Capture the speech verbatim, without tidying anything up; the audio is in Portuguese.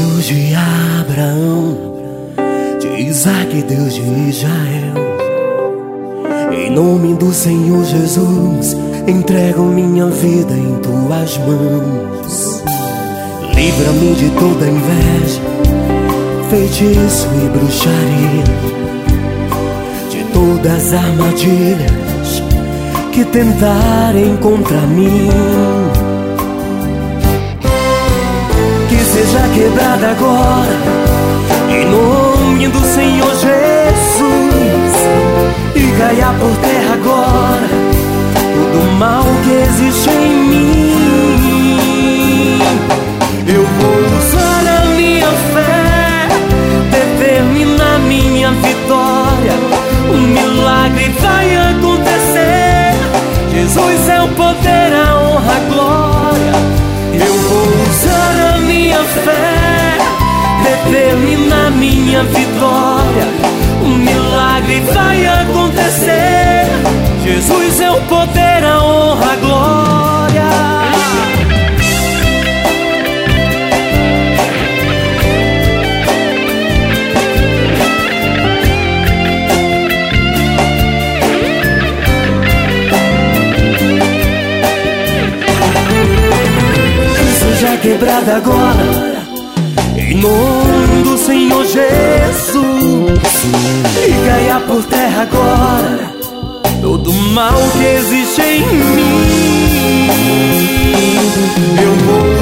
Deus de Abraão, de Isaac, Deus de Israel. Em nome do Senhor Jesus, entrego minha vida em tuas mãos. Livra-me de toda inveja, feitiço e bruxaria, de todas as armadilhas que tentarem contra mim. Que seja quebrada agora, em nome do Senhor Jesus, e caia por terra agora todo mal que existe em mim. Eu vou usar a minha fé, determinar minha vitória. Um milagre vai acontecer. Jesus é o poder, a honra, a glória. Eu vou usar a minha fé, determinar minha vitória. Um milagre vai acontecer. Jesus é o poder, a honra, a glória. Que seja quebrada agora, em nome do Senhor Jesus, e caia por terra agora todo mal que existe em mim. Eu vou